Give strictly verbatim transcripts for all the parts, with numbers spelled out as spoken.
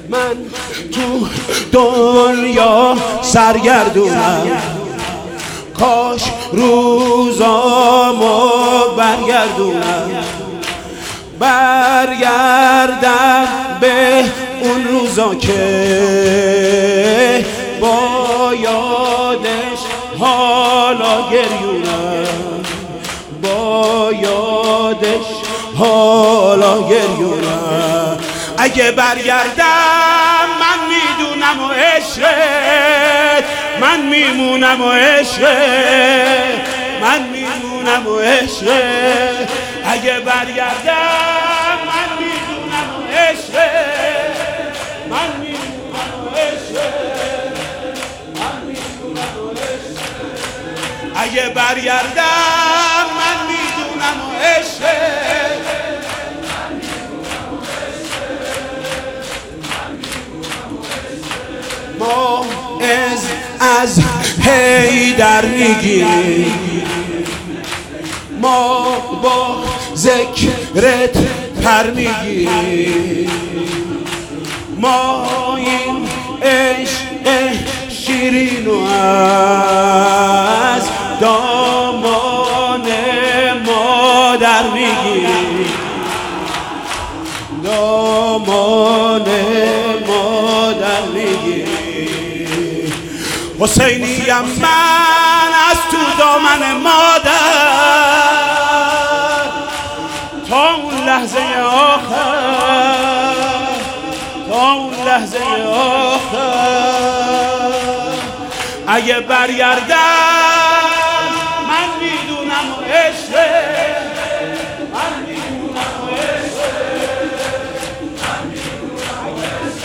من تو دنیا سرگردونم، کاش روزامو برگردونم، برگردم به اون روزا که با یادش حالا گریونم، با یادش حالا گریونم. اگه برگردم من میدونم و عشقت، من میمونم و عشقت، من میمونم و عشقت. اگه برگردم من میدونم و عشقت، من میمونم و عشقت، من میمونم و عشقت. اگه برگردم من میدونم و عشقت، ما از از حیدر میگیم، ما با ذکرت پر میگیم، ما این عشق شیرینو از دامان مادر میگیم، دامان مادر میگیم. حسینیم من از تو دامن مادر تا اون لحظه آخر، تا اون لحظه آخر. اگه برگردم من میدونم و عشقت، من میدونم و عشقت، من میدونم و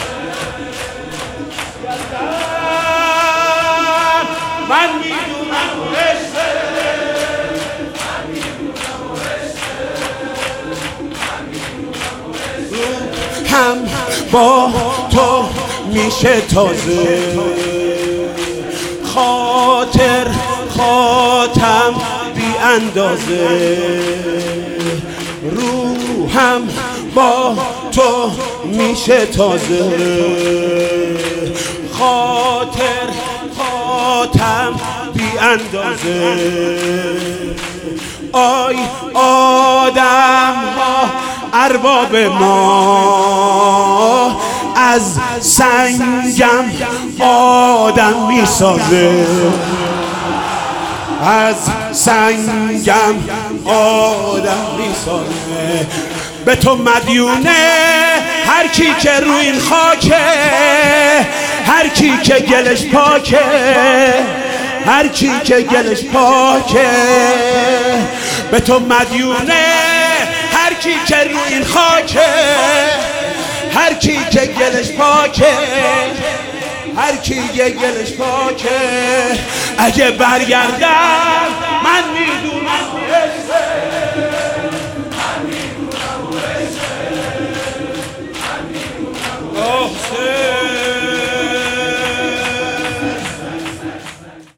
عشقت، من میدونم و عشقت، من میدونم و عشقت. هم با تو میشه تازه، خاطر خاتم بی اندازه، روحم با تو میشه تازه، خاطر خاتم بی اندازه. آی آدم ها ارباب ما، از سنگم آدم میسازه، از سنگم آدم میسازه. به تو مدیونه هر کی که روی این خاکه، هر کی که گلش پاکه، هر کی که گلش پاکه. به تو مدیونه هر کی که روی این خاکه، هر کی که گلش پاکه، هر کی که گلش پاکه. اگه برگردم من میدونم عشقت،